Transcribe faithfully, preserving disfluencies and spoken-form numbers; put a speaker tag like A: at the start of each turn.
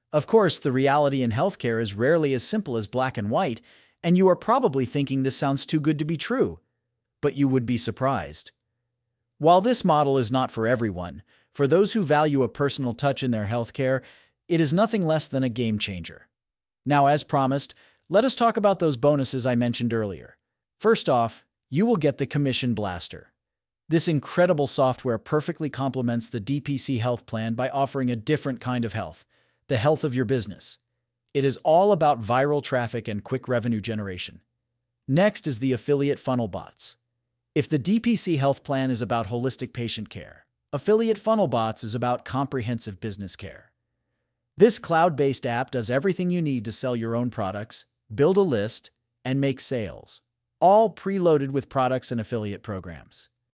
A: Of course, the reality in healthcare is rarely as simple as black and white, and you are probably thinking this sounds too good to be true. But you would be surprised. While this model is not for everyone, for those who value a personal touch in their healthcare, it is nothing less than a game changer. Now, as promised, let us talk about those bonuses I mentioned earlier. First off, you will get the Commission Blaster. This incredible software perfectly complements the D P C health plan by offering a different kind of health, the health of your business. It is all about viral traffic and quick revenue generation. Next is the Affiliate Funnel Bots. If the D P C health plan is about holistic patient care, Affiliate Funnel Bots is about comprehensive business care. This cloud-based app does everything you need to sell your own products, build a list, and make sales, all preloaded with products and affiliate programs.